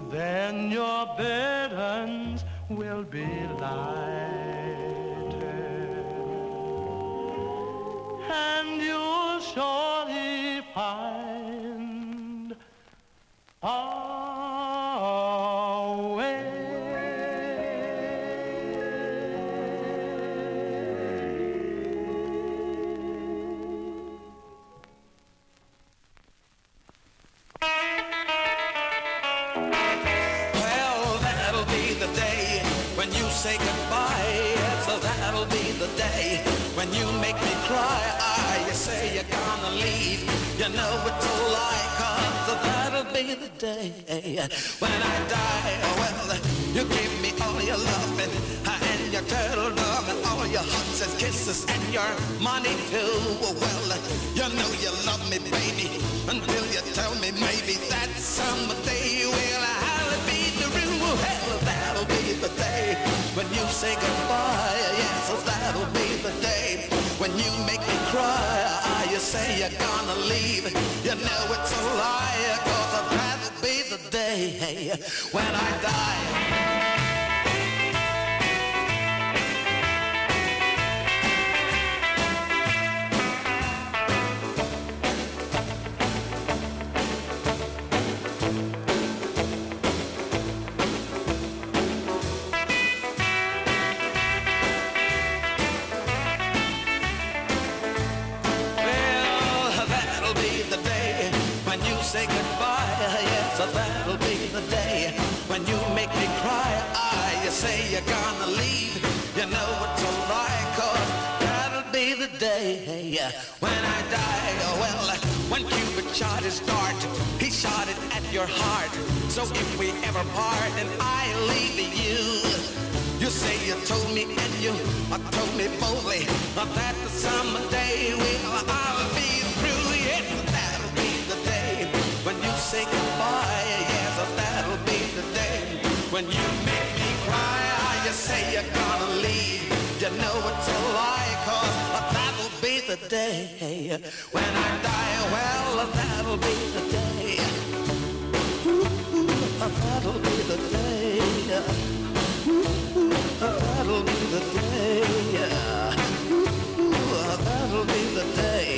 then your burdens will be lighter, and you'll surely find a way. Say goodbye, so that'll be the day when you make me cry. You say you're gonna leave, you know it's a lie, 'cause that'll be the day when I die. Well, you give me all your loving and your turtle dove and all your hugs and kisses and your money too. Well, you know you love me, baby, until you tell me maybe that someday will I'll be the real hell. That'll be the day when you say goodbye. Yes, that'll be the day when you make me cry. You say you're gonna leave, you know it's a lie, 'cause that'll be the day when I die. Say goodbye, yes, that'll be the day when you make me cry. You say you're gonna leave, you know it's a lie, 'cause that'll be the day when I die. Well, when Cupid shot his dart, he shot it at your heart. So if we ever part and I leave you, you say you told me and you told me boldly that someday I'll be through. Yes, that'll be the day when you say goodbye. Yes, that'll be the day when you make me cry. You say you're gonna leave, you know it's a lie, 'cause that'll be the day when I die. Well, that'll be the day. That'll be the day. That'll be the day. That'll be the day.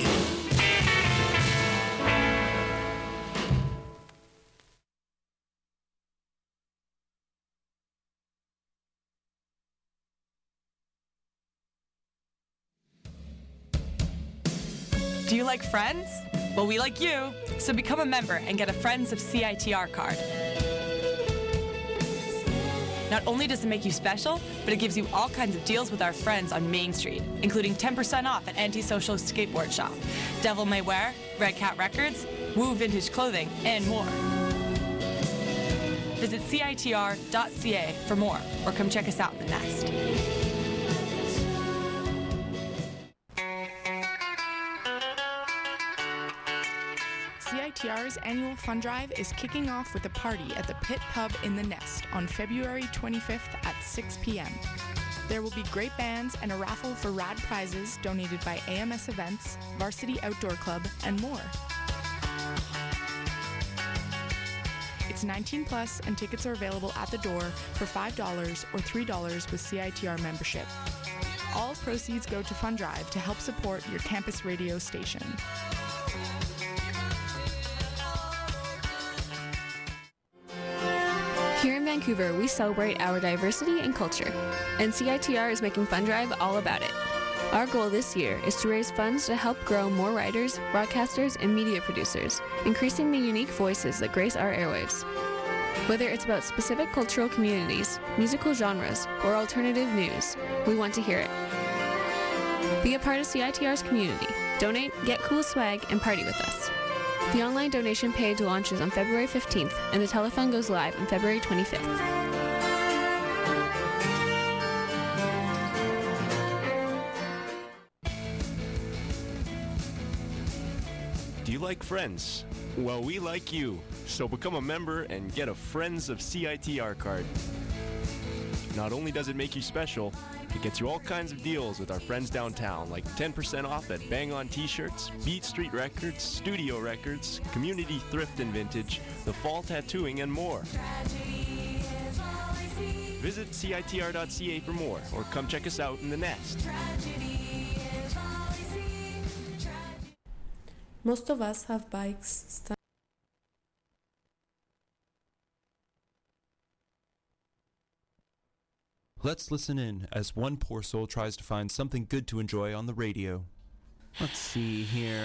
Do you like Friends? Well, we like you, so become a member and get a Friends of CITR card. Not only does it make you special, but it gives you all kinds of deals with our friends on Main Street, including 10% off at Antisocial Skateboard Shop, Devil May Wear, Red Cat Records, Woo Vintage Clothing, and more. Visit CITR.ca for more, or come check us out in the Nest. CITR's annual fund drive is kicking off with a party at the Pit Pub in the Nest on February 25th at 6 p.m. There will be great bands and a raffle for rad prizes donated by AMS Events, Varsity Outdoor Club, and more. It's 19 plus and tickets are available at the door for $5 or $3 with CITR membership. All proceeds go to Fund Drive to help support your campus radio station. Here in Vancouver, we celebrate our diversity and culture, and CITR is making Fund Drive all about it. Our goal this year is to raise funds to help grow more writers, broadcasters, and media producers, increasing the unique voices that grace our airwaves. Whether it's about specific cultural communities, musical genres, or alternative news, we want to hear it. Be a part of CITR's community. Donate, get cool swag, and party with us. The online donation page launches on February 15th, and the telethon goes live on February 25th. Do you like Friends? Well, we like you, so become a member and get a Friends of CITR card. Not only does it make you special, it gets you all kinds of deals with our friends downtown, like 10% off at Bang On T-shirts, Beat Street Records, Studio Records, Community Thrift and Vintage, The Fall Tattooing, and more. Visit CITR.ca for more, or come check us out in the Nest. Most of us have bikes. Let's listen in as one poor soul tries to find something good to enjoy on the radio. Let's see here,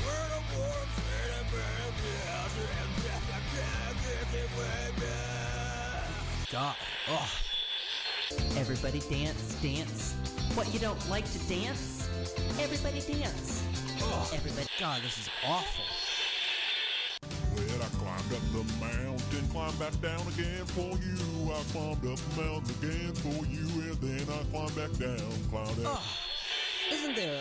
God. Oh. Everybody dance, dance. What, you don't like to dance? Everybody dance. Oh. Everybody. God, this is awful. Well, I climbed up the mountain, climbed back down again for you. I climbed up the mountain again for you, and then I climbed back down, climbed up. Oh. Isn't there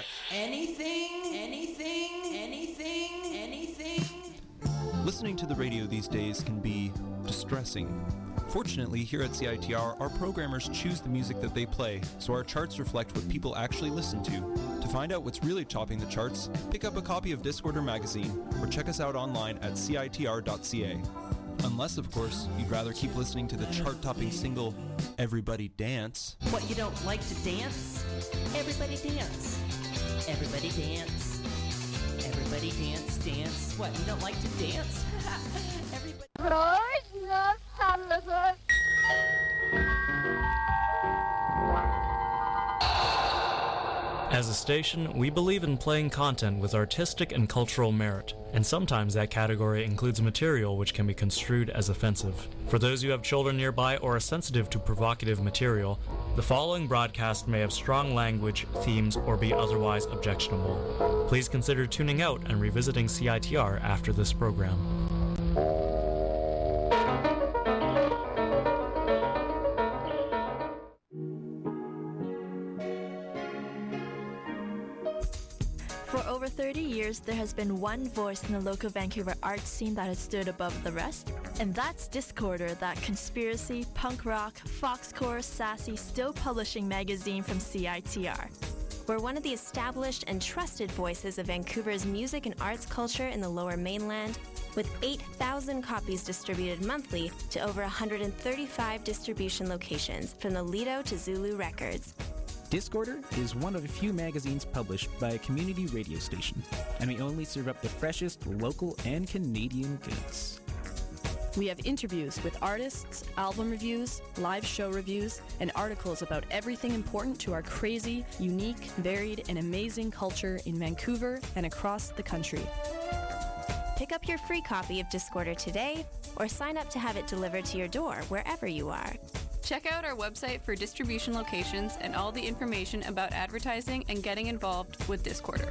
anything? Listening to the radio these days can be distressing. Fortunately, here at CITR, our programmers choose the music that they play, so our charts reflect what people actually listen to. To find out what's really topping the charts, pick up a copy of Discorder magazine, or check us out online at CITR.ca. Unless, of course, you'd rather keep listening to the chart-topping single, Everybody Dance. What, you don't like to dance? Everybody dance. Everybody dance. Everybody dance, dance. What, you don't like to dance? Everybody... As a station, we believe in playing content with artistic and cultural merit, and sometimes that category includes material which can be construed as offensive. For those who have children nearby or are sensitive to provocative material, the following broadcast may have strong language, themes, or be otherwise objectionable. Please consider tuning out and revisiting CITR after this program. For over 30 years, there has been one voice in the local Vancouver art scene that has stood above the rest, and that's Discorder, that conspiracy, punk rock, foxcore, sassy, still publishing magazine from CITR. We're one of the established and trusted voices of Vancouver's music and arts culture in the Lower Mainland, with 8,000 copies distributed monthly to over 135 distribution locations, from the Lido to Zulu Records. Discorder is one of a few magazines published by a community radio station, and we only serve up the freshest local and Canadian goods. We have interviews with artists, album reviews, live show reviews, and articles about everything important to our crazy, unique, varied, and amazing culture in Vancouver and across the country. Pick up your free copy of Discorder today, or sign up to have it delivered to your door wherever you are. Check out our website for distribution locations and all the information about advertising and getting involved with Discorder.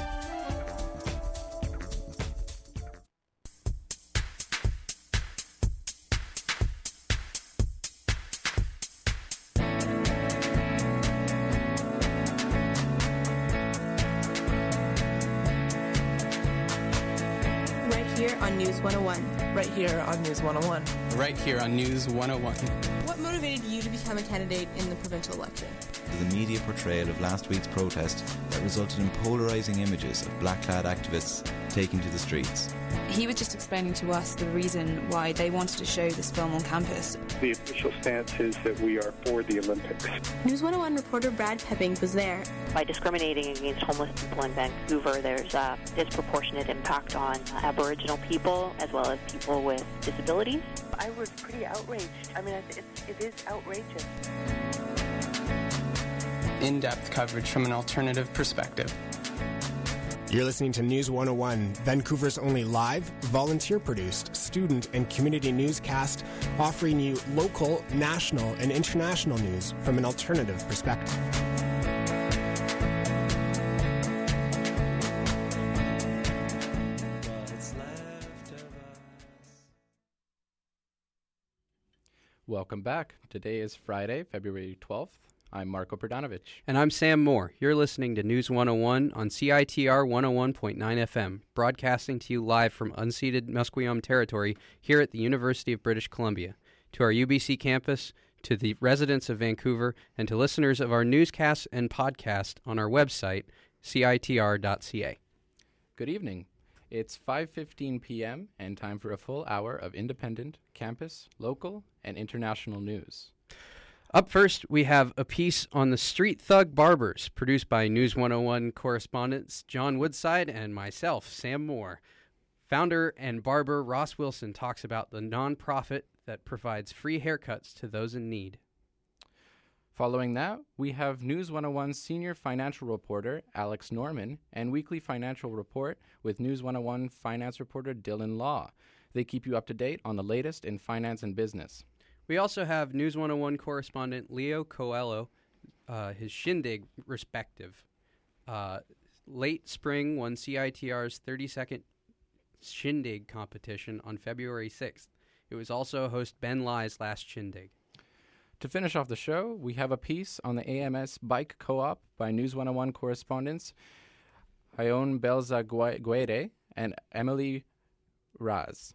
On News 101. Right here on News 101. Right here on News 101. What motivated you to become a candidate in the provincial election? The media portrayal of last week's protest that resulted in polarising images of black-clad activists taking to the streets. He was just explaining to us the reason why they wanted to show this film on campus. The official stance is that we are for the Olympics. News 101 reporter Brad Pepping was there. By discriminating against homeless people in Vancouver, there's a disproportionate impact on Aboriginal people as well as people with disabilities. I was pretty outraged. I mean, it is outrageous. In-depth coverage from an alternative perspective. You're listening to News 101, Vancouver's only live, volunteer-produced, student and community newscast, offering you local, national, and international news from an alternative perspective. Welcome back. Today is Friday, February 12th. I'm Marko Pradanovich. And I'm Sam Moore. You're listening to News 101 on CITR 101.9 FM, broadcasting to you live from unceded Musqueam territory here at the University of British Columbia. To our UBC campus, to the residents of Vancouver and to listeners of our newscasts and podcast on our website, citr.ca. Good evening. It's 5:15 p.m. and time for a full hour of independent, campus, local, and international news. Up first, we have a piece on the Street Thug Barbers, produced by News 101 correspondents John Woodside and myself, Sam Moore. Founder and barber Ross Wilson talks about the nonprofit that provides free haircuts to those in need. Following that, we have News 101 senior financial reporter Alex Norman and weekly financial report with News 101 finance reporter Dylan Law. They keep you up to date on the latest in finance and business. We also have News 101 correspondent Leo Coelho, his shindig respective. Late Spring won CITR's 32nd shindig competition on February 6th. It was also host Ben Lai's last shindig. To finish off the show, we have a piece on the AMS Bike Co-op by News 101 correspondents Ione Belzaguere and Emily Raz.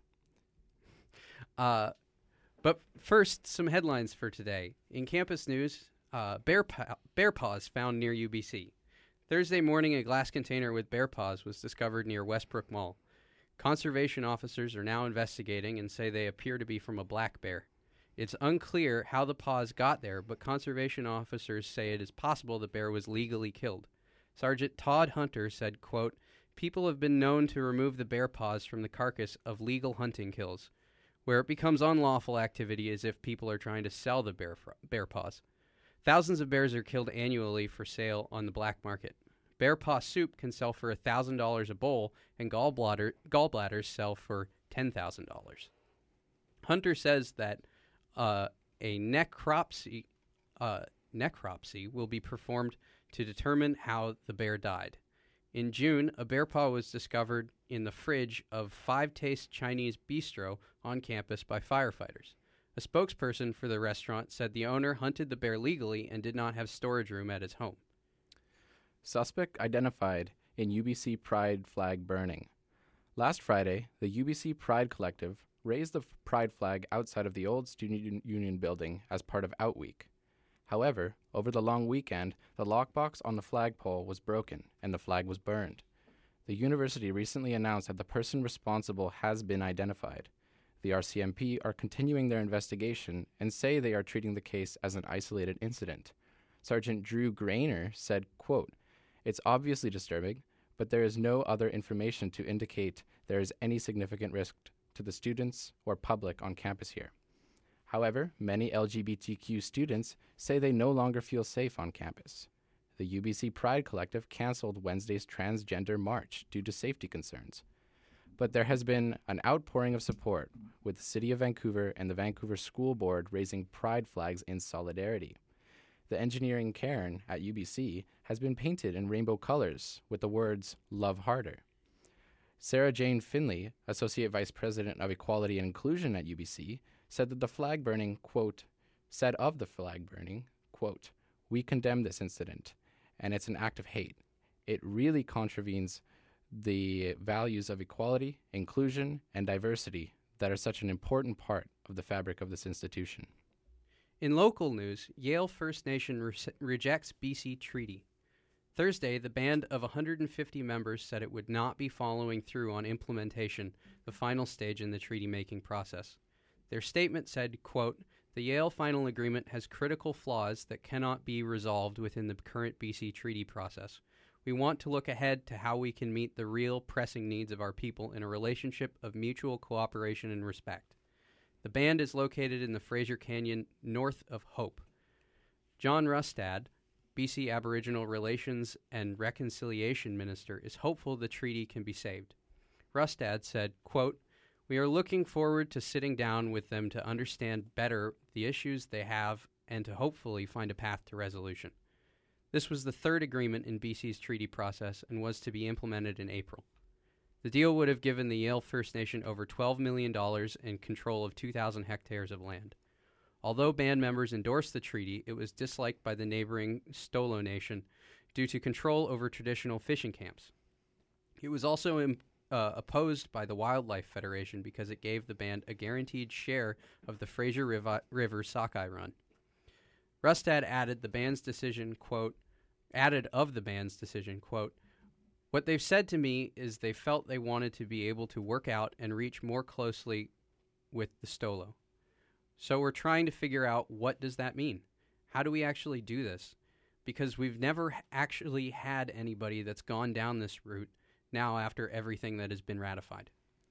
But first, some headlines for today. In campus news, bear paws found near UBC. Thursday morning, a glass container with bear paws was discovered near Westbrook Mall. Conservation officers are now investigating and say they appear to be from a black bear. It's unclear how the paws got there, but conservation officers say it is possible the bear was legally killed. Sergeant Todd Hunter said, quote, "People have been known to remove the bear paws from the carcass of legal hunting kills. Where it becomes unlawful activity is if people are trying to sell the bear paws. Thousands of bears are killed annually for sale on the black market. Bear paw soup can sell for $1,000 a bowl, and gallbladders sell for $10,000. Hunter says that a necropsy will be performed to determine how the bear died. In June, a bear paw was discovered in the fridge of Five Taste Chinese Bistro on campus by firefighters. A spokesperson for the restaurant said the owner hunted the bear legally and did not have storage room at his home. Suspect identified in UBC Pride flag burning. Last Friday, the UBC Pride Collective raised the Pride flag outside of the old Student Union building as part of Out Week. However, over the long weekend, the lockbox on the flagpole was broken and the flag was burned. The university recently announced that the person responsible has been identified. The RCMP are continuing their investigation and say they are treating the case as an isolated incident. Sergeant Drew Grainer said, quote, "It's obviously disturbing, but there is no other information to indicate there is any significant risk to the students or public on campus here. However, many LGBTQ students say they no longer feel safe on campus. The UBC Pride Collective canceled Wednesday's transgender march due to safety concerns. But there has been an outpouring of support, with the City of Vancouver and the Vancouver School Board raising pride flags in solidarity. The engineering cairn at UBC has been painted in rainbow colors with the words, 'Love Harder.' Sarah Jane Finley, Associate Vice President of Equality and Inclusion at UBC, said that the flag burning, quote, said of the flag burning, quote, "We condemn this incident, and it's an act of hate. It really contravenes the values of equality, inclusion, and diversity that are such an important part of the fabric of this institution." In local news, Yale First Nation rejects BC treaty. Thursday, the band of 150 members said it would not be following through on implementation, the final stage in the treaty-making process. Their statement said, quote, "The Yale final agreement has critical flaws that cannot be resolved within the current BC treaty process. We want to look ahead to how we can meet the real pressing needs of our people in a relationship of mutual cooperation and respect." The band is located in the Fraser Canyon north of Hope. John Rustad, BC Aboriginal Relations and Reconciliation Minister, is hopeful the treaty can be saved. Rustad said, quote, "We are looking forward to sitting down with them to understand better the issues they have and to hopefully find a path to resolution." This was the third agreement in BC's treaty process and was to be implemented in April. The deal would have given the Yale First Nation over $12 million and control of 2,000 hectares of land. Although band members endorsed the treaty, it was disliked by the neighboring Stolo Nation due to control over traditional fishing camps. It was also opposed by the Wildlife Federation because it gave the band a guaranteed share of the Fraser River sockeye run. Rustad added of the band's decision, quote, "What they've said to me is they felt they wanted to be able to work out and reach more closely with the Stolo. So we're trying to figure out, what does that mean? How do we actually do this? Because we've never actually had anybody that's gone down this route now after everything that has been ratified."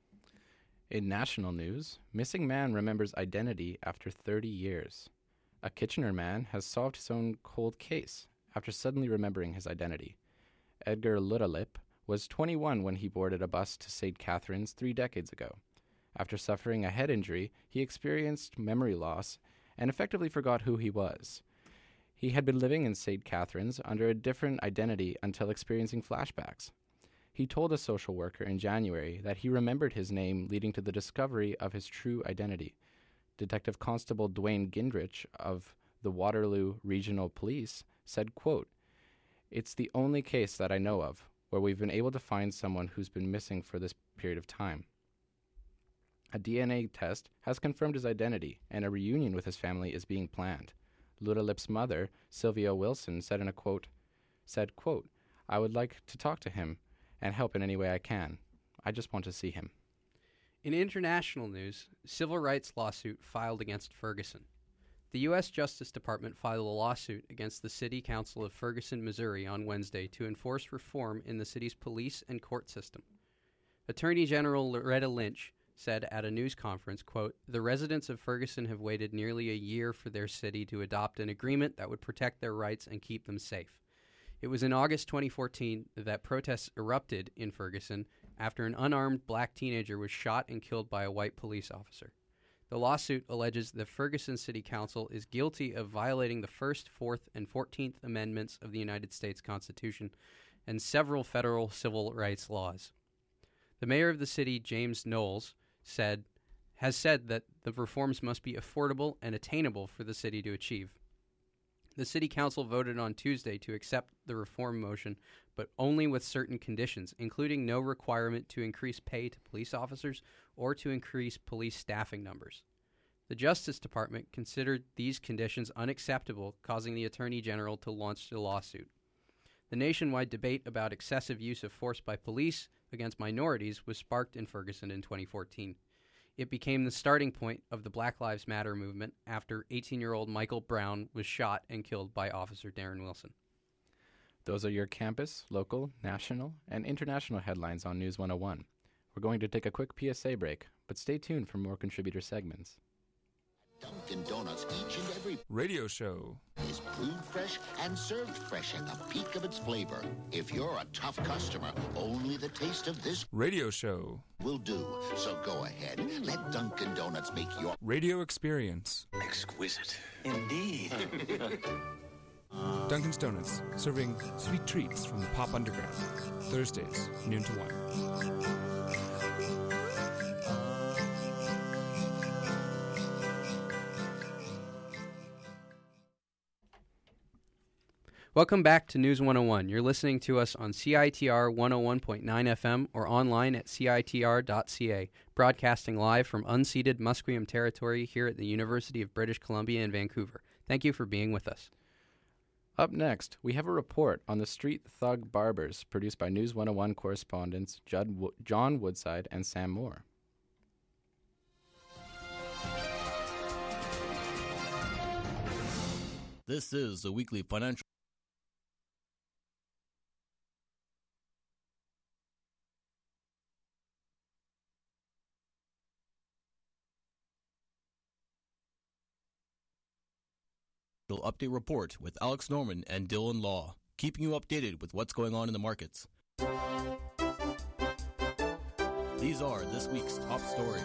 In national news, missing man remembers identity after 30 years. A Kitchener man has solved his own cold case after suddenly remembering his identity. Edgar Ludalip was 21 when he boarded a bus to St. Catharines 3 decades ago. After suffering a head injury, he experienced memory loss and effectively forgot who he was. He had been living in St. Catharines under a different identity until experiencing flashbacks. He told a social worker in January that he remembered his name, leading to the discovery of his true identity. Detective Constable Dwayne Gindrich of the Waterloo Regional Police said, quote, "It's the only case that I know of where we've been able to find someone who's been missing for this period of time." A DNA test has confirmed his identity, and a reunion with his family is being planned. Ludalip's mother, Sylvia Wilson, said in a quote, "I would like to talk to him and help in any way I can. I just want to see him." In international news, civil rights lawsuit filed against Ferguson. The U.S. Justice Department filed a lawsuit against the City Council of Ferguson, Missouri on Wednesday to enforce reform in the city's police and court system. Attorney General Loretta Lynch said at a news conference, quote, "The residents of Ferguson have waited nearly a year for their city to adopt an agreement that would protect their rights and keep them safe. It was in August 2014 that protests erupted in Ferguson after an unarmed black teenager was shot and killed by a white police officer. The lawsuit alleges the Ferguson City Council is guilty of violating the First, Fourth, and 14th Amendments of the United States Constitution and several federal civil rights laws. The mayor of the city, James Knowles, has said that the reforms must be affordable and attainable for the city to achieve. The City Council voted on Tuesday to accept the reform motion, but only with certain conditions, including no requirement to increase pay to police officers or to increase police staffing numbers. The Justice Department considered these conditions unacceptable, causing the Attorney General to launch a lawsuit. The nationwide debate about excessive use of force by police against minorities was sparked in Ferguson in 2014. It became the starting point of the Black Lives Matter movement after 18-year-old Michael Brown was shot and killed by Officer Darren Wilson. Those are your campus, local, national, and international headlines on News 101. We're going to take a quick PSA break, but stay tuned for more contributor segments. Dunkin' Donuts each and every radio show is brewed fresh and served fresh at the peak of its flavor. If you're a tough customer, only the taste of this radio show will do. So go ahead, let Dunkin' Donuts make your radio experience exquisite. Indeed. Dunkin's Donuts, serving sweet treats from the Pop Underground. Thursdays, noon to 1. Welcome back to News 101. You're listening to us on CITR 101.9 FM or online at CITR.ca, broadcasting live from unceded Musqueam territory here at the University of British Columbia in Vancouver. Thank you for being with us. Up next, we have a report on the Street Thug Barbers, produced by News 101 correspondents John Woodside and Sam Moore. This is the weekly financial update report with Alex Norman and Dylan Law, keeping you updated with what's going on in the markets. These are this week's top stories.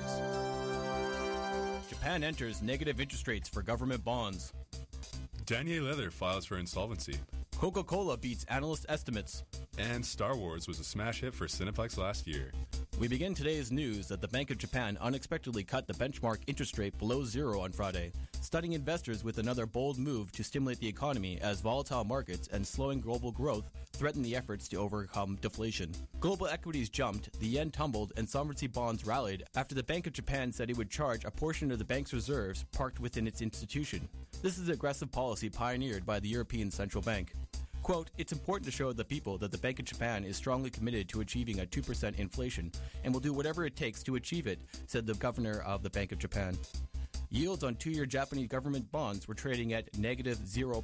Japan enters negative interest rates for government bonds. Danier Leather files for insolvency. Coca-Cola beats analyst estimates. And Star Wars was a smash hit for Cineplex last year. We begin today's news that the Bank of Japan unexpectedly cut the benchmark interest rate below zero on Friday, stunning investors with another bold move to stimulate the economy as volatile markets and slowing global growth threaten the efforts to overcome deflation. Global equities jumped, the yen tumbled, and sovereignty bonds rallied after the Bank of Japan said it would charge a portion of the bank's reserves parked within its institution. This is aggressive policy pioneered by the European Central Bank. Quote, "It's important to show the people that the Bank of Japan is strongly committed to achieving a 2% inflation and will do whatever it takes to achieve it," said the governor of the Bank of Japan. Yields on 2-year Japanese government bonds were trading at negative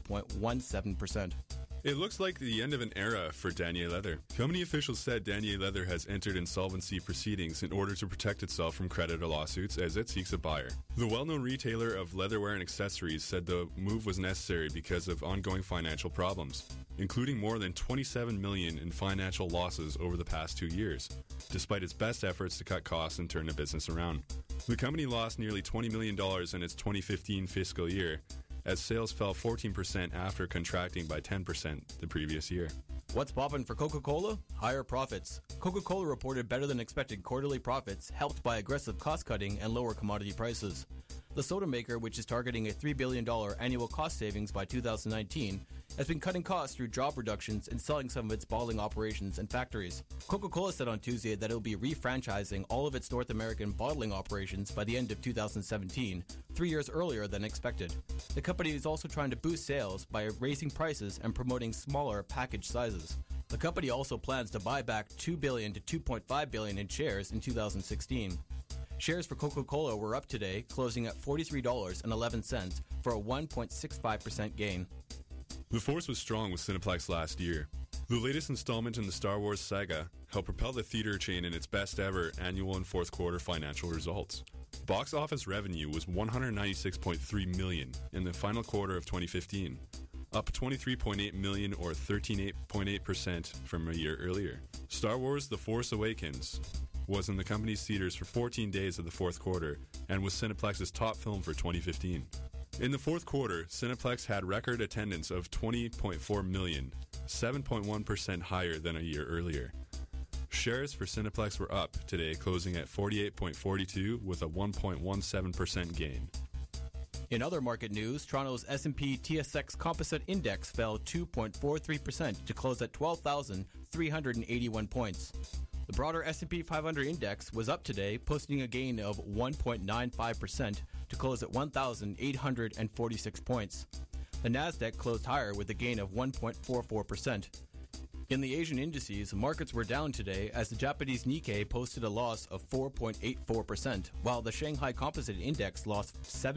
0.17%. It looks like the end of an era for Danier Leather. Company officials said Danier Leather has entered insolvency proceedings in order to protect itself from creditor lawsuits as it seeks a buyer. The well-known retailer of leatherware and accessories said the move was necessary because of ongoing financial problems, including more than $27 million in financial losses over the past 2 years, despite its best efforts to cut costs and turn the business around. The company lost nearly $20 million in its 2015 fiscal year, as sales fell 14% after contracting by 10% the previous year. What's poppin' for Coca-Cola? Higher profits. Coca-Cola reported better than expected quarterly profits, helped by aggressive cost-cutting and lower commodity prices. The soda maker, which is targeting a $3 billion annual cost savings by 2019, has been cutting costs through job reductions and selling some of its bottling operations and factories. Coca-Cola said on Tuesday that it will be refranchising all of its North American bottling operations by the end of 2017, 3 years earlier than expected. The company is also trying to boost sales by raising prices and promoting smaller package sizes. The company also plans to buy back $2 billion to $2.5 billion in shares in 2016. Shares for Coca-Cola were up today, closing at $43.11 for a 1.65% gain. The force was strong with Cineplex last year. The latest installment in the Star Wars saga helped propel the theater chain in its best ever annual and fourth quarter financial results. Box office revenue was $196.3 million in the final quarter of 2015, up $23.8 million or 13.8% from a year earlier. Star Wars The Force Awakens was in the company's theaters for 14 days of the fourth quarter and was Cineplex's top film for 2015. In the fourth quarter, Cineplex had record attendance of 20.4 million, 7.1% higher than a year earlier. Shares for Cineplex were up today, closing at 48.42 with a 1.17% gain. In other market news, Toronto's S&P TSX Composite Index fell 2.43% to close at 12,381 points. The broader S&P 500 index was up today, posting a gain of 1.95% to close at 1,846 points. The Nasdaq closed higher with a gain of 1.44%. In the Asian indices, markets were down today as the Japanese Nikkei posted a loss of 4.84%, while the Shanghai Composite Index lost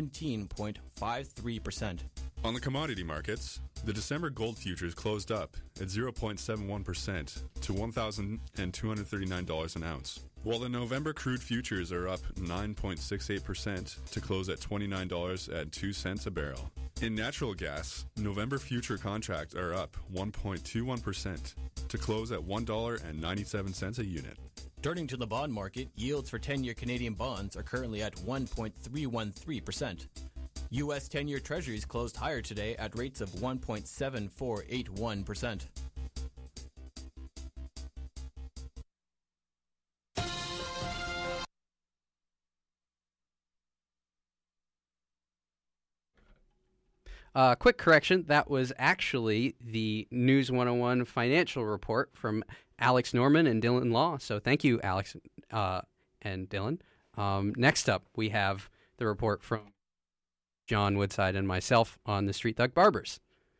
17.53%. On the commodity markets, the December gold futures closed up at 0.71% to $1,239 an ounce, while the November crude futures are up 9.68% to close at $29.02 a barrel. In natural gas, November future contracts are up 1.21% to close at $1.97 a unit. Turning to the bond market, yields for 10-year Canadian bonds are currently at 1.313%. U.S. 10-year Treasuries closed higher today at rates of 1.7481%. Quick correction, that was actually the News 101 financial report from Alex Norman and Dylan Law. So thank you, Alex and Dylan. Next up, we have the report from John Woodside and myself on the Street Thug Barbers.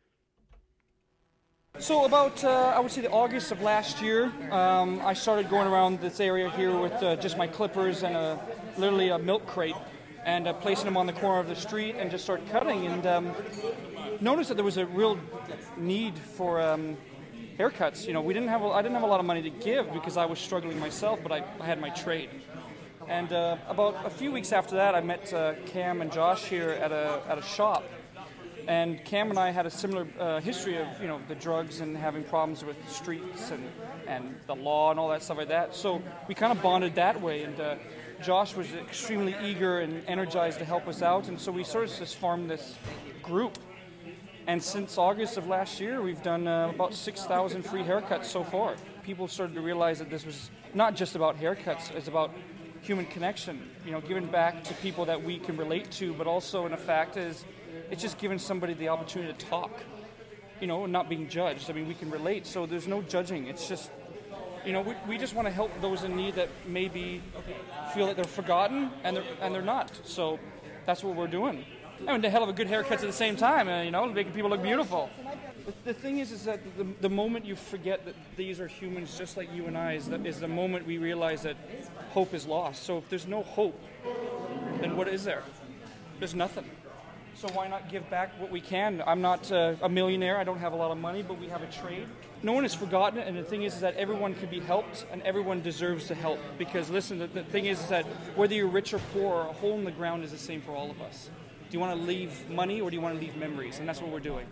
So about, I would say, the August of last year, I started going around this area here with just my clippers and literally a milk crate, and placing them on the corner of the street and just start cutting, and noticed that there was a real need for haircuts. You know, I didn't have a lot of money to give because I was struggling myself, but I had my trade. And about a few weeks after that, I met Cam and Josh here at a shop. And Cam and I had a similar history of, you know, the drugs and having problems with the streets and the law and all that stuff like that. So we kind of bonded that way. And Josh was extremely eager and energized to help us out. And so we sort of just formed this group. And since August of last year, we've done about 6,000 free haircuts so far. People started to realize that this was not just about haircuts. It's about human connection, giving back to people that we can relate to, but also in a fact is it's just giving somebody the opportunity to talk, and not being judged. I mean, we can relate, so there's no judging. It's just, we just want to help those in need that maybe feel that they're forgotten and they're not. So that's what we're doing. I mean, the hell of a good haircuts at the same time, making people look beautiful. The thing is that the moment you forget that these are humans just like you and I is the moment we realize that hope is lost. So if there's no hope, then what is there? There's nothing. So why not give back what we can? I'm not a millionaire. I don't have a lot of money, but we have a trade. No one is forgotten, and the thing is that everyone can be helped, and everyone deserves to help. Because listen, the thing is that whether you're rich or poor, a hole in the ground is the same for all of us. Do you want to leave money or do you want to leave memories? And that's what we're doing.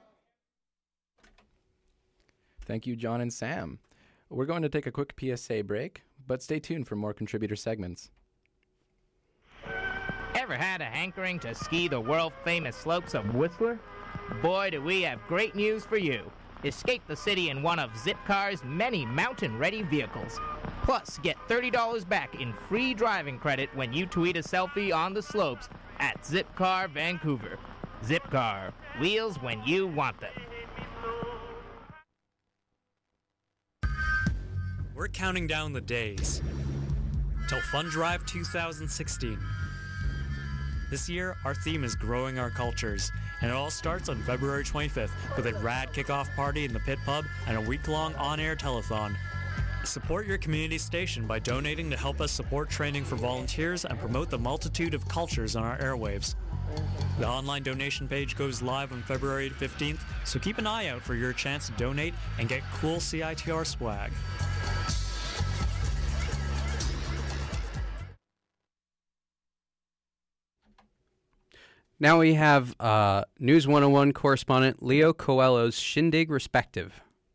Thank you, John and Sam. We're going to take a quick PSA break, but stay tuned for more contributor segments. Ever had a hankering to ski the world-famous slopes of Whistler? Boy, do we have great news for you. Escape the city in one of Zipcar's many mountain-ready vehicles. Plus, get $30 back in free driving credit when you tweet a selfie on the slopes at Zipcar Vancouver. Zipcar, wheels when you want them. We're counting down the days till Fun Drive 2016. This year, our theme is Growing Our Cultures, and it all starts on February 25th with a rad kickoff party in the Pit Pub and a week-long on-air telethon. Support your community station by donating to help us support training for volunteers and promote the multitude of cultures on our airwaves. The online donation page goes live on February 15th, so keep an eye out for your chance to donate and get cool CITR swag. Now we have News 101 correspondent Leo Coelho's Shindig Respective.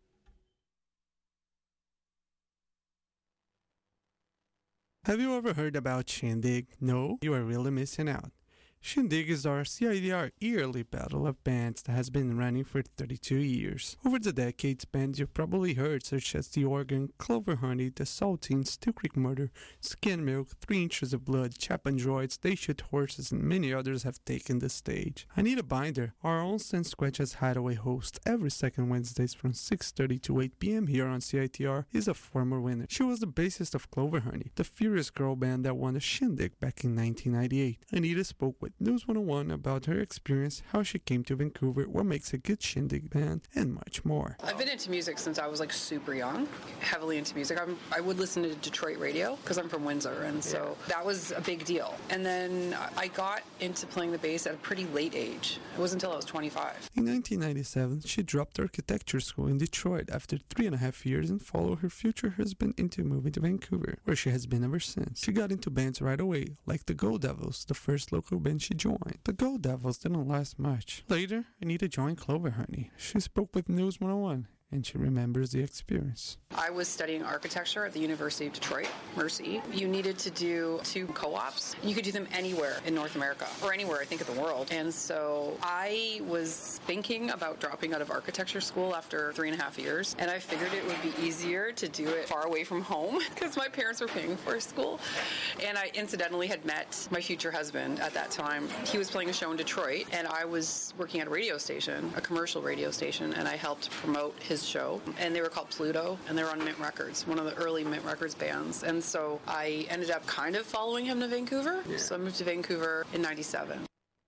Have you ever heard about Shindig? No? You are really missing out. Shindig is our CITR yearly battle of bands that has been running for 32 years. Over the decades, bands you've probably heard such as The Organ, Clover Honey, The Saltines, Stew Creek Murder, Skin Milk, 3 Inches of Blood, Chap Androids, They Shoot Horses, and many others have taken the stage. Anita Binder, our own Stan Squatch's Hideaway host every second Wednesdays from 6:30 to 8 p.m. here on CITR, is a former winner. She was the bassist of Clover Honey, the furious girl band that won the Shindig back in 1998. Anita spoke with News 101 about her experience, how she came to Vancouver, what makes a good Shindig band, and much more. I've been into music since I was super young, heavily into music. I would listen to Detroit radio because I'm from Windsor, and so that was a big deal. And then I got into playing the bass at a pretty late age. It wasn't until I was 25. In 1997, she dropped architecture school in Detroit after 3.5 years and followed her future husband into moving to Vancouver, where she has been ever since. She got into bands right away, like the Go Devils, the first local band she joined. The Go Devils didn't last much. Later, Anita joined Clover Honey. She spoke with News 101, and she remembers the experience. I was studying architecture at the University of Detroit, Mercy. You needed to do 2 co-ops. You could do them anywhere in North America, or anywhere, I think, in the world. And so I was thinking about dropping out of architecture school after 3.5 years, and I figured it would be easier to do it far away from home, because my parents were paying for school. And I incidentally had met my future husband at that time. He was playing a show in Detroit, and I was working at a radio station, a commercial radio station, and I helped promote his show, and they were called Pluto, and they were on Mint Records, one of the early Mint Records bands. And so I ended up kind of following him to Vancouver. So I moved to Vancouver in 97.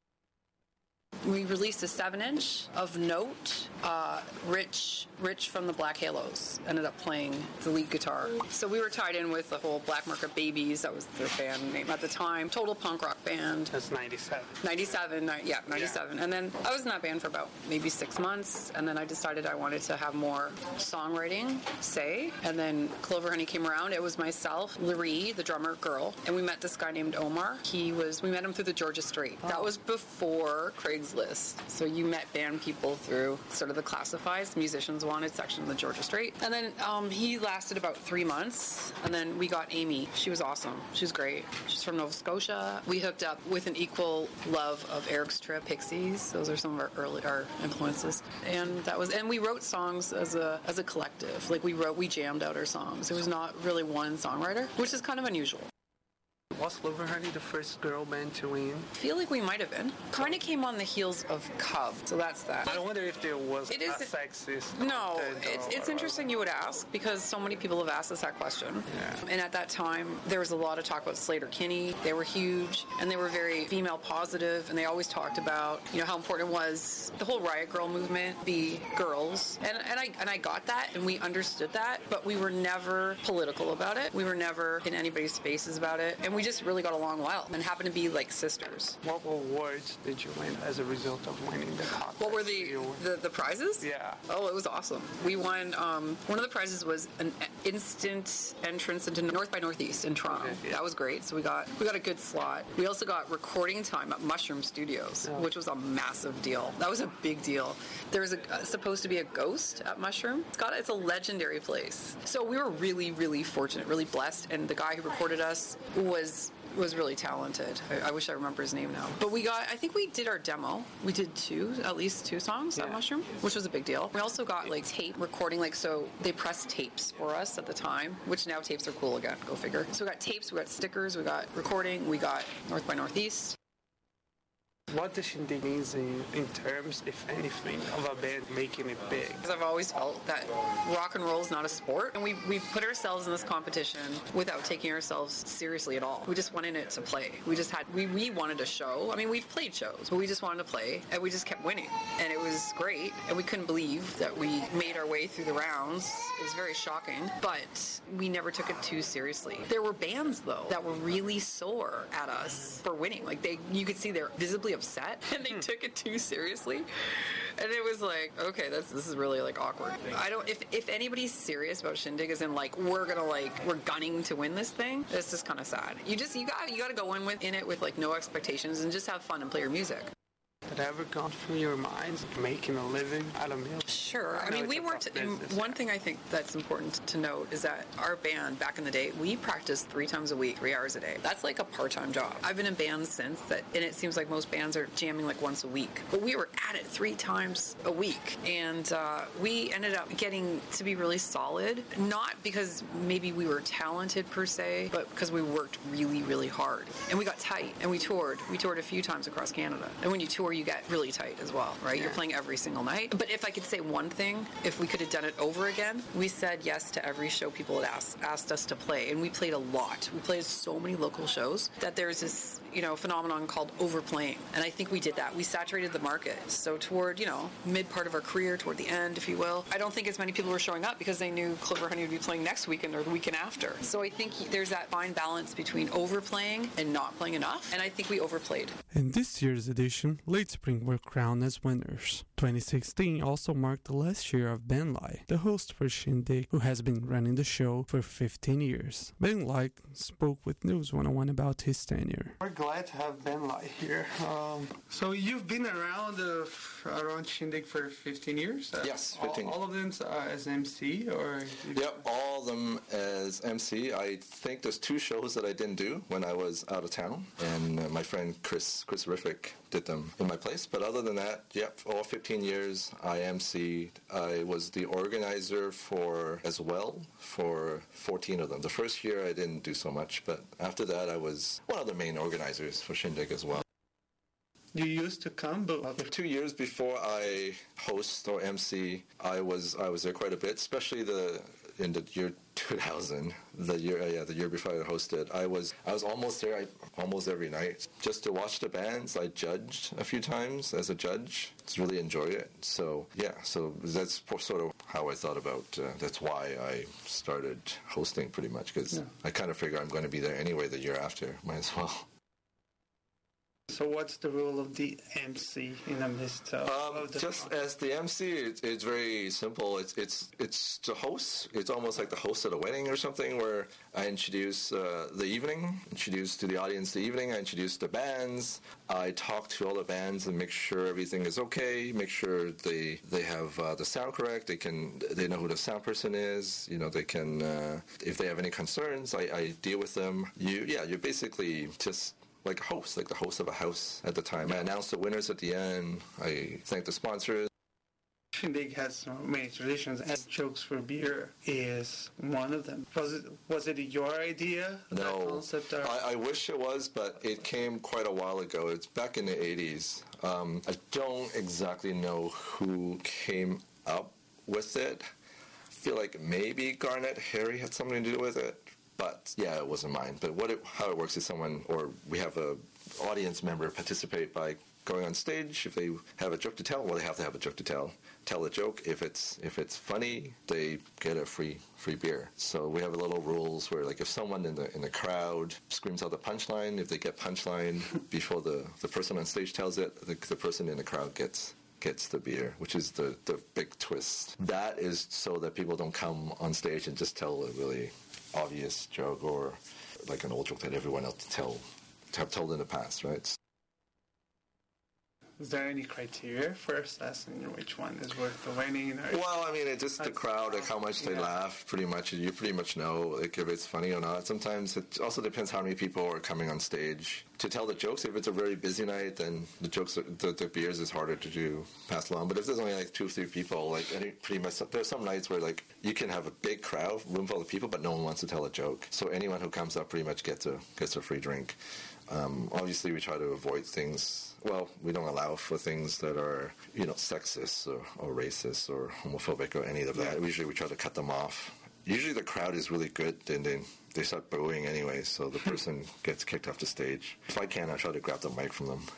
We released a 7-inch of note. Rich from the Black Halos ended up playing the lead guitar. So we were tied in with the whole Black Market Babies. That was their band name at the time. Total punk rock band. That's 97. 97. Yeah. And then I was in that band for about maybe 6 months. And then I decided I wanted to have more songwriting say. And then Clover Honey came around. It was myself, Larry, the drummer girl. And we met this guy named Omar. We met him through the Georgia Street. That was before Craigslist. list. So you met band people through sort of the classifieds, musicians wanted section of the Georgia Strait. And then he lasted about 3 months. And then we got Amy. She was awesome. She was great. She's from Nova Scotia. We hooked up with an equal love of Eric's Trip, Pixies. Those are some of our influences. And we wrote songs as a collective. Like we jammed out our songs. There was not really one songwriter, which is kind of unusual. Was Clover Honey the first girl band to win? I feel like we might have been. Kind of came on the heels of Cub, so that's that. I wonder if there was a sexist. No, it's interesting you would ask because so many people have asked us that question. Yeah. And at that time, there was a lot of talk about Slater-Kinney. They were huge and they were very female positive, and they always talked about how important it was the whole Riot Girl movement, be girls, and I got that and we understood that, but we were never political about it. We were never in anybody's faces about it, and we just really got along well and happened to be like sisters. What awards did you win as a result of winning the contest? What were the prizes? Yeah. Oh, it was awesome. We won, one of the prizes was an instant entrance into North by Northeast in Toronto. Okay, yeah. That was great. So we got a good slot. We also got recording time at Mushroom Studios, which was a massive deal. That was a big deal. There was supposed to be a ghost at Mushroom. It's a legendary place. So we were really, really fortunate, really blessed, and the guy who recorded us was really talented. I wish I remember his name now. But I think we did our demo. We did at least two songs at Mushroom, which was a big deal. We also got tape recording, so they pressed tapes for us at the time, which now tapes are cool again, go figure. So we got tapes, we got stickers, we got recording, we got North by Northeast. What does Shindig mean in terms, if anything, of a band making it big? Because I've always felt that rock and roll is not a sport, and we put ourselves in this competition without taking ourselves seriously at all. We just went in it to play. We wanted a show. I mean, we've played shows, but we just wanted to play, and we just kept winning, and it was great, and we couldn't believe that we made our way through the rounds. It was very shocking, but we never took it too seriously. There were bands, though, that were really sore at us for winning. You could see they're visibly upset and they took it too seriously, and it was okay, this is really awkward. If anybody's serious about Shindig as in we're gunning to win this thing, it's just kind of sad. You gotta go in it with no expectations and just have fun and play your music. Had ever gone through your minds making a living out of music? Sure. I mean, we worked. One thing I think that's important to note is that our band back in the day, we practiced 3 times a week, 3 hours a day. That's like a part-time job. I've been in bands since that, and it seems like most bands are jamming once a week. But we were at it 3 times a week, and we ended up getting to be really solid. Not because maybe we were talented per se, but because we worked really, really hard, and we got tight, and we toured. We toured a few times across Canada, and when you tour, you get really tight as well, right? Yeah. You're playing every single night. But if I could say one thing, if we could have done it over again, we said yes to every show people had asked us to play, and we played a lot. We played so many local shows that there's this, phenomenon called overplaying, and I think we did that. We saturated the market. So toward, mid part of our career, toward the end, if you will, I don't think as many people were showing up because they knew Clover Honey would be playing next weekend or the weekend after. So I think there's that fine balance between overplaying and not playing enough, and I think we overplayed. In this year's edition, Late Spring were crowned as winners. 2016 also marked the last year of Ben Lai, the host for Shindig, who has been running the show for 15 years. Ben Lai spoke with News 101 about his tenure. We're glad to have Ben Lai here. So you've been around Shindig for 15 years? Yes, 15. All of them as MC? Or? Yep, all of them as MC. I think there's 2 shows that I didn't do when I was out of town, and my friend Chris Riffick did them in my place. But other than that, yep, all 15 years I MC'd. I was the organizer for 14 of them. The first year I didn't do so much, but after that I was one of the main organizers for Shindig as well. You used to come, but 2 years before I host or MC, I was there quite a bit, especially in the year 2000, the year before I hosted. I was almost there almost every night just to watch the bands. I judged a few times as a judge. Just really enjoy it. So that's sort of how I thought about. That's why I started hosting pretty much, because I kind of figure I'm going to be there anyway the year after. Might as well. So what's the role of the MC in the midst of the just as the MC, it's very simple. It's the host. It's almost like the host at a wedding or something, where I introduce the evening, introduce to the audience the evening. I introduce the bands. I talk to all the bands and make sure everything is okay. Make sure they have the sound correct. They know who the sound person is. They can if they have any concerns, I deal with them. You're basically just like a host, like the host of a house at the time. I announce the winners at the end. I thank the sponsors. Shindig has so many traditions, and Jokes for Beer is one of them. Was it your idea? No, that concept? I wish it was, but it came quite a while ago. It's back in the 80s. I don't exactly know who came up with it. I feel like maybe Garnet Harry had something to do with it. But yeah, it wasn't mine. But how it works is we have a audience member participate by going on stage. If they have a joke to tell, they have to have a joke to tell. Tell the joke. If it's funny, they get a free beer. So we have little rules where, like, if someone in the crowd screams out the punchline, if they get punchline before the person on stage tells it, the person in the crowd gets the beer, which is the big twist. That is so that people don't come on stage and just tell a really obvious joke or like an old joke that everyone else have told in the past, right? Is there any criteria for assessing which one is worth the winning? Well, I mean, it's just the crowd, like how much they laugh, pretty much. You pretty much know, like, if it's funny or not. Sometimes it also depends how many people are coming on stage to tell the jokes. If it's a very busy night, then the beers is harder to pass along. But if there's only like 2 or 3 people, like pretty much, there's some nights where like you can have a big crowd, room full of people, but no one wants to tell a joke. So anyone who comes up pretty much gets a free drink. Obviously, we try to avoid things. Well, we don't allow for things that are, sexist or racist or homophobic or any of that. Usually we try to cut them off. Usually the crowd is really good, and they start booing anyway, so the person gets kicked off the stage. If I can, I try to grab the mic from them.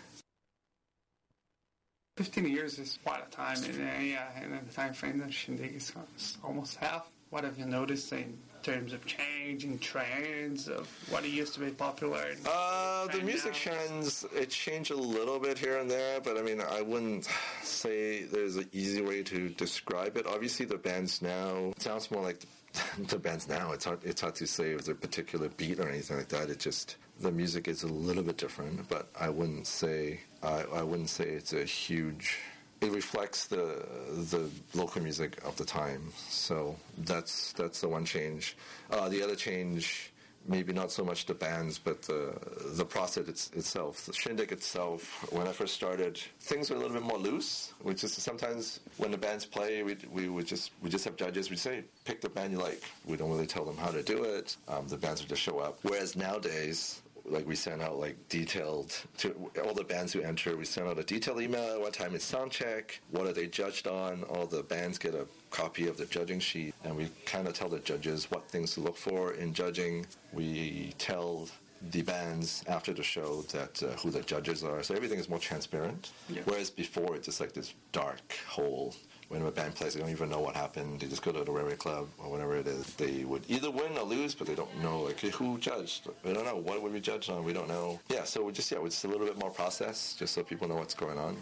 15 years is quite a time, and the time frame that Shindig is almost half. What have you noticed in terms of change in trends of what it used to be popular? The music trends, it changed a little bit here and there, but I mean, I wouldn't say there's an easy way to describe it. Obviously, the bands now, it sounds more like the bands now. It's hard to say if there's a particular beat or anything like that. It just, the music is a little bit different, but I wouldn't say it's a huge. It reflects the local music of the time, so that's the one change. The other change, maybe not so much the bands, but the process itself. The Shindig itself, when I first started, things were a little bit more loose, which is sometimes when the bands play, we would just have judges. We'd say, pick the band you like. We don't really tell them how to do it. The bands would just show up. Whereas nowadays, like, we send out detailed to all the bands who enter. We send out a detailed email. What time is sound check? What are they judged on? All the bands get a copy of the judging sheet, and we kind of tell the judges what things to look for in judging. We tell the bands after the show that who the judges are, so everything is more transparent. Yeah. Whereas before, it's just like this dark hole. When a band plays, they don't even know what happened. They just go to the railway club or whatever it is. They would either win or lose, but they don't know, like, who judged. We don't know. What would we judge on? We don't know. Yeah, so it's just a little bit more process, just so people know what's going on.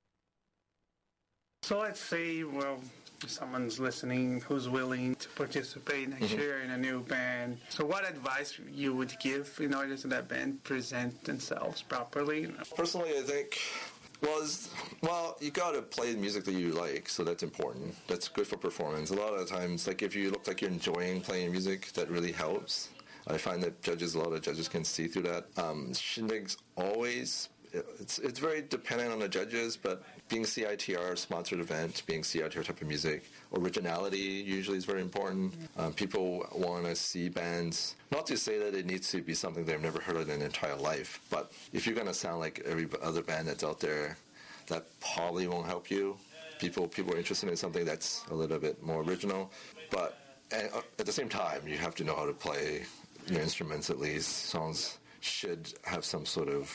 So let's say, well, someone's listening who's willing to participate next year in a new band. So what advice you would give in order to that band present themselves properly? Personally, I think... Well, you gotta play the music that you like, so that's important. That's good for performance. A lot of the times, like, if you look like you're enjoying playing music, that really helps. I find that a lot of judges can see through that. Shindig's always, it's very dependent on the judges, but being CITR, sponsored event, being CITR type of music, originality usually is very important. People want to see bands, not to say that it needs to be something they've never heard of in their entire life, but if you're going to sound like every other band that's out there, that probably won't help you. People are interested in something that's a little bit more original, but at the same time, you have to know how to play your instruments at least. Songs should have some sort of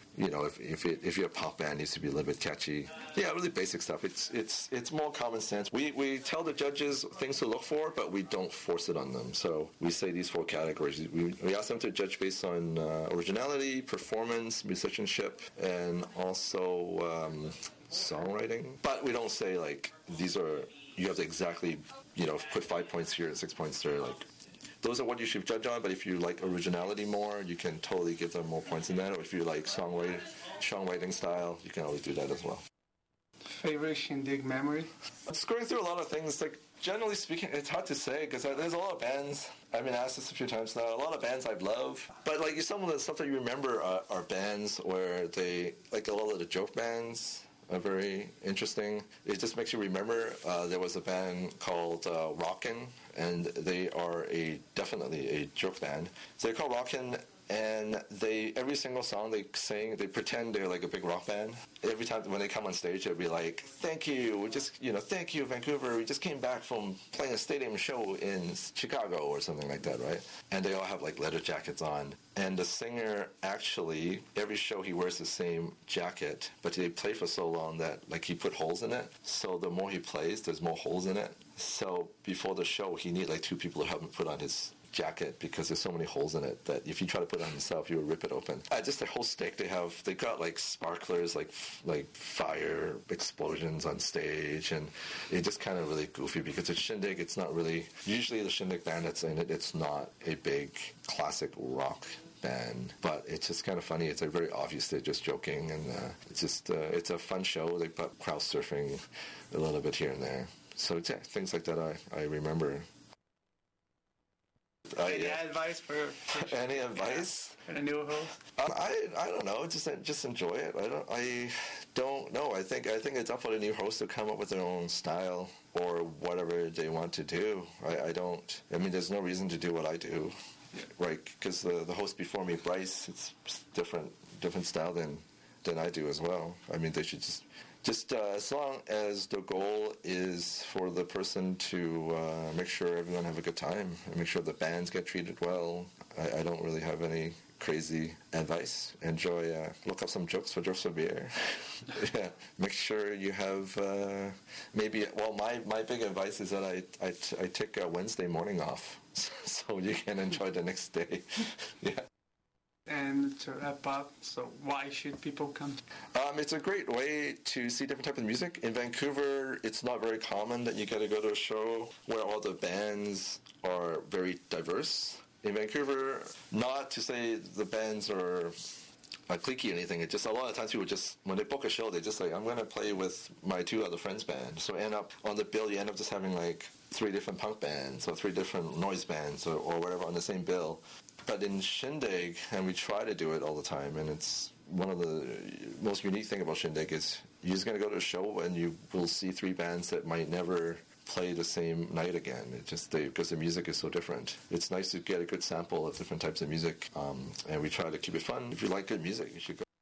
if your pop band needs to be a little bit catchy. Yeah, really basic stuff. It's more common sense. We tell the judges things to look for, but we don't force it on them. So we say these 4 categories. We ask them to judge based on originality, performance, musicianship, and also songwriting. But we don't say like these are, you have to exactly put 5 points here and 6 points there. Like those are what you should judge on. But if you like originality more, you can totally give them more points in that. Or if you like songwriting style, you can always do that as well. Favorite Shindig memory? I'm just going through a lot of things. Like generally speaking, it's hard to say because there's a lot of bands. I've been asked this a few times now. A lot of bands I love, but like some of the stuff that you remember are bands where they like a lot of the joke bands are very interesting. It just makes you remember. There was a band called Rockin', and they are definitely a joke band. So they're called Rockin'. And every single song they sing, they pretend they're like a big rock band. Every time when they come on stage, they'll be like, "Thank you, thank you, Vancouver. We just came back from playing a stadium show in Chicago," or something like that, right? And they all have like leather jackets on. And the singer actually, every show he wears the same jacket, but they play for so long that like he put holes in it. So the more he plays, there's more holes in it. So before the show, he need like 2 people to help him put on his jacket because there's so many holes in it that if you try to put it on yourself, you will rip it open. Just the whole stick they got like sparklers, like fire explosions on stage, and it's just kind of really goofy because it's Shindig. It's not really usually the Shindig band that's in it. It's not a big classic rock band, but it's just kind of funny. It's like very obvious they're just joking, and it's a fun show. They put crowd surfing a little bit here and there. So yeah, things like that I remember. Any advice for any advice for the new host? I don't know. Just enjoy it. I don't know. I think it's up for the new host to come up with their own style or whatever they want to do. I mean, there's no reason to do what I do, right? Because the host before me, Bryce, it's different style than I do as well. I mean, they should just as long as the goal is for the person to make sure everyone have a good time and make sure the bands get treated well, I don't really have any crazy advice. Enjoy, look up some jokes for beer. Yeah, make sure you have my big advice is that I take a Wednesday morning off so you can enjoy the next day. Yeah. And to wrap up, so why should people come? It's a great way to see different types of music. In Vancouver, it's not very common that you get to go to a show where all the bands are very diverse. In Vancouver, not to say the bands are cliquey or anything, it's just a lot of times people just, when they book a show, they just say, I'm going to play with my 2 other friends' band. So end up on the bill, you end up just having like 3 different punk bands or 3 different noise bands or whatever on the same bill. But in Shindig, and we try to do it all the time, and it's one of the most unique thing about Shindig is you're just going to go to a show and you will see 3 bands that might never play the same night again. Because the music is so different. It's nice to get a good sample of different types of music, and we try to keep it fun. If you like good music, you should go.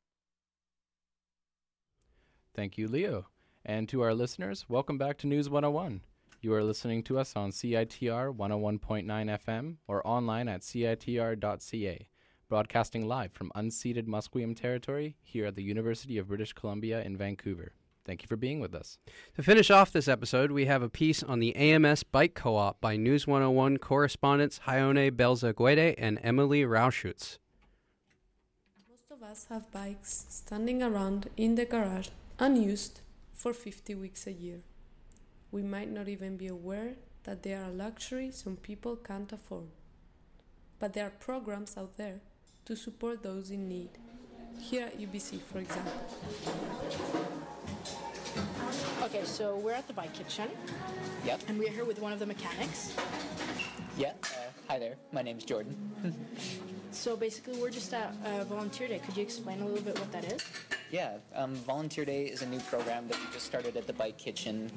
Thank you, Leo. And to our listeners, welcome back to News 101. You are listening to us on CITR 101.9 FM or online at citr.ca, broadcasting live from unceded Musqueam territory here at the University of British Columbia in Vancouver. Thank you for being with us. To finish off this episode, we have a piece on the AMS Bike Co-op by News 101 correspondents Hayone Belzaguede and Emily Rauschutz. Most of us have bikes standing around in the garage unused for 50 weeks a year. We might not even be aware that they are a luxury some people can't afford. But there are programs out there to support those in need. Here at UBC, for example. Okay, so we're at the bike kitchen. Yep. And we're here with one of the mechanics. Yeah, hi there. My name's Jordan. So basically, we're just at Volunteer Day. Could you explain a little bit what that is? Yeah, Volunteer Day is a new program that we just started at the Bike Kitchen.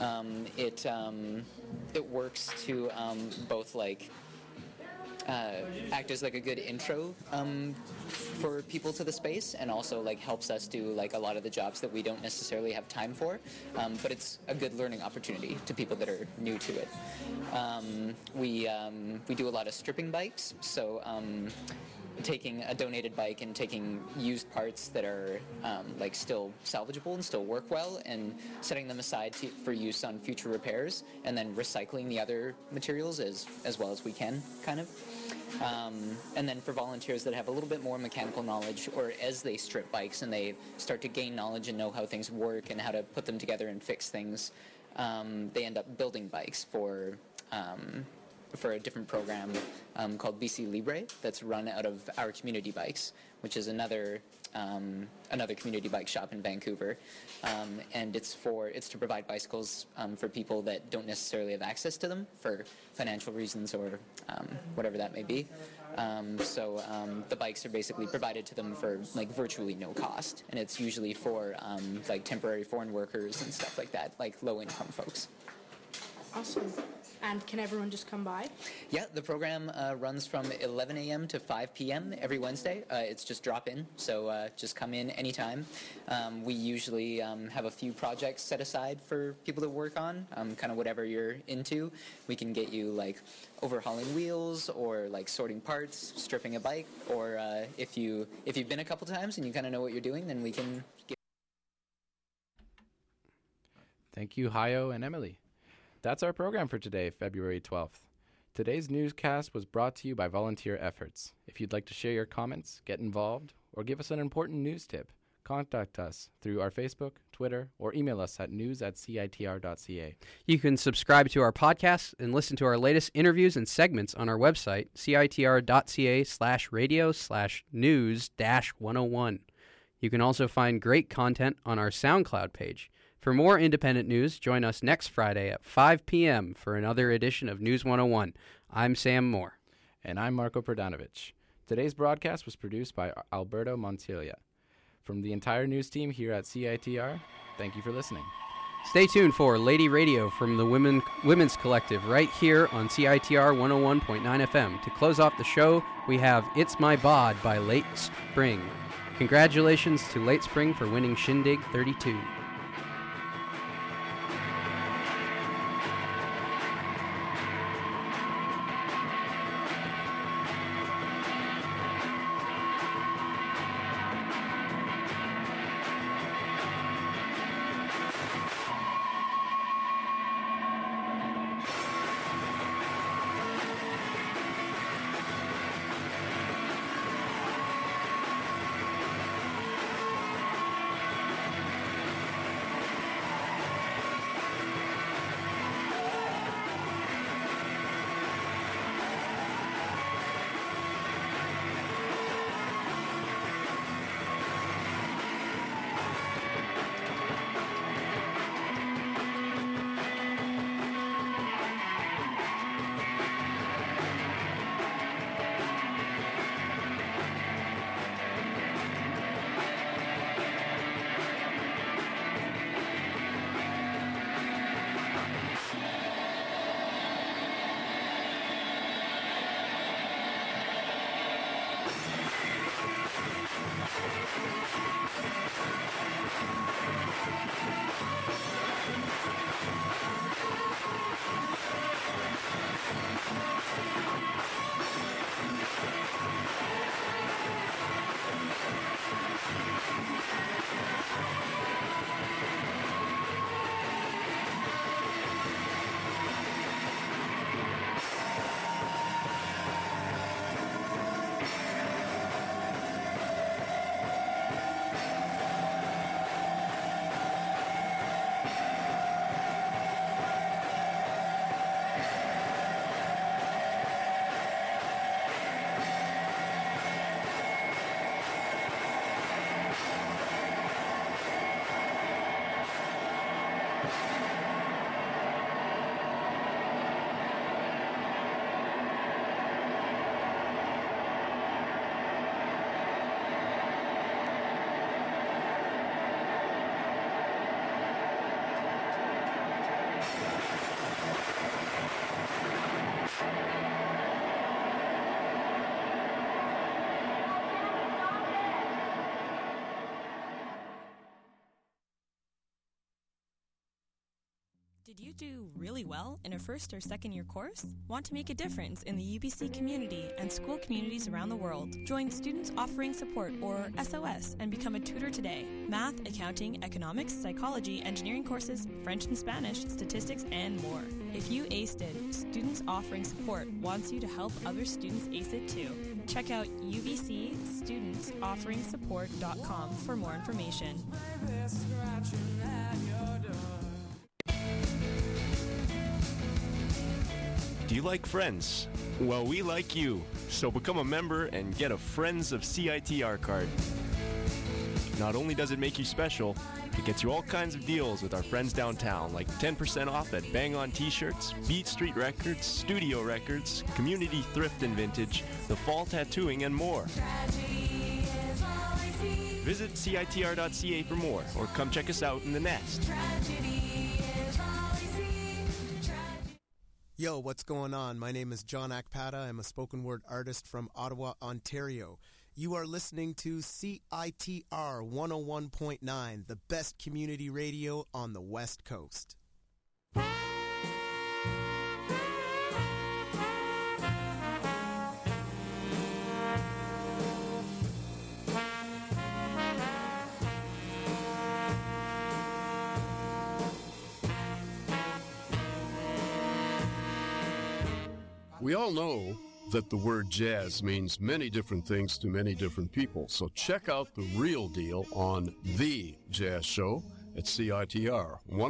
It works to both like act as like a good intro for people to the space, and also like helps us do like a lot of the jobs that we don't necessarily have time for, but it's a good learning opportunity to people that are new to it. We do a lot of stripping bikes, so taking a donated bike and taking used parts that are like still salvageable and still work well, and setting them aside for use on future repairs, and then recycling the other materials as well as we can, kind of. And then for volunteers that have a little bit more mechanical knowledge, or as they strip bikes and they start to gain knowledge and know how things work and how to put them together and fix things, they end up building bikes for a different program called BC Libre that's run out of Our Community Bikes, which is another community bike shop in Vancouver, and it's to provide bicycles for people that don't necessarily have access to them for financial reasons or whatever that may be. So the bikes are basically provided to them for like virtually no cost, and it's usually for like temporary foreign workers and stuff like that, like low-income folks. Awesome. And can everyone just come by? Yeah, the program runs from 11 a.m. to 5 p.m. every Wednesday. It's just drop-in, so just come in anytime. We usually have a few projects set aside for people to work on, kind of whatever you're into. We can get you like overhauling wheels, or like sorting parts, stripping a bike, or if you've been a couple times and you kind of know what you're doing, then we can get. Thank you, Hayo and Emily. That's our program for today, February 12th. Today's newscast was brought to you by volunteer efforts. If you'd like to share your comments, get involved, or give us an important news tip, contact us through our Facebook, Twitter, or email us at news@citr.ca. You can subscribe to our podcast and listen to our latest interviews and segments on our website, citr.ca/radio/news-101. You can also find great content on our SoundCloud page. For more independent news, join us next Friday at 5 p.m. for another edition of News 101. I'm Sam Moore. And I'm Marco Perdanovich. Today's broadcast was produced by Alberto Montilla. From the entire news team here at CITR, thank you for listening. Stay tuned for Lady Radio from the Women's Collective right here on CITR 101.9 FM. To close off the show, we have It's My Bod by Late Spring. Congratulations to Late Spring for winning Shindig 32. Did you do really well in a first or second year course? Want to make a difference in the UBC community and school communities around the world? Join Students Offering Support, or SOS, and become a tutor today. Math, accounting, economics, psychology, engineering courses, French and Spanish, statistics, and more. If you aced it, Students Offering Support wants you to help other students ace it too. Check out ubcstudentsofferingssupport.com for more information. Do you like Friends? Well, we like you, so become a member and get a Friends of CITR card. Not only does it make you special, it gets you all kinds of deals with our friends downtown, like 10% off at Bang On T-shirts, Beat Street Records, Studio Records, Community Thrift and Vintage, The Fall Tattooing, and more. Visit CITR.ca for more, or come check us out in the Nest. Yo, what's going on? My name is John Akpata. I'm a spoken word artist from Ottawa, Ontario. You are listening to CITR 101.9, the best community radio on the West Coast. We all know that the word jazz means many different things to many different people, so check out the real deal on The Jazz Show at CITR